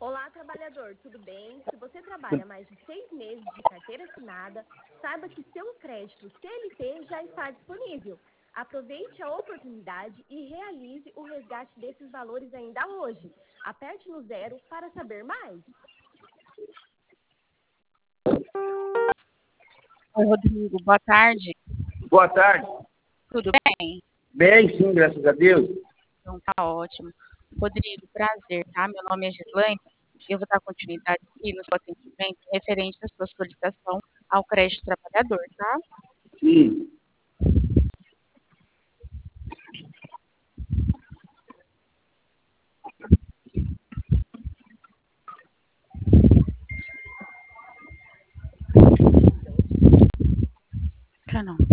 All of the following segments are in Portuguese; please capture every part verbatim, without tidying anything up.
Olá, trabalhador, tudo bem? Se você trabalha mais de seis meses de carteira assinada, saiba que seu crédito C L T já está disponível. Aproveite a oportunidade e realize o resgate desses valores ainda hoje. Aperte no zero para saber mais. Oi, Rodrigo, boa tarde. Boa tarde. Tudo bem? Bem, sim, graças a Deus. Então tá ótimo. Rodrigo, prazer, tá? Meu nome é Gislaine. Eu vou dar continuidade aqui no seu atendimento referente à sua solicitação ao crédito trabalhador, tá? Sim. Pra não.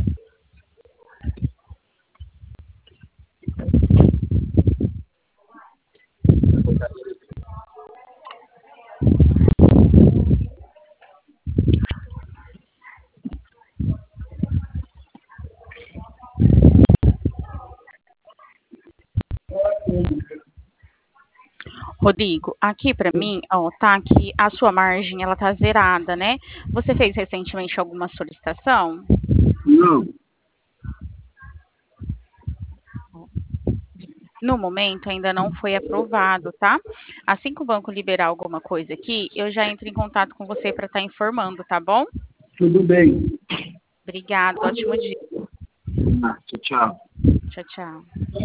Rodrigo, aqui pra mim, ó, tá que a sua margem, ela tá zerada, né? Você fez recentemente alguma solicitação? Não. No momento, ainda não foi aprovado, tá? Assim que o banco liberar alguma coisa aqui, eu já entro em contato com você para estar informando, tá bom? Tudo bem. Obrigada, ótimo dia. Ah, tchau, tchau. Tchau, tchau.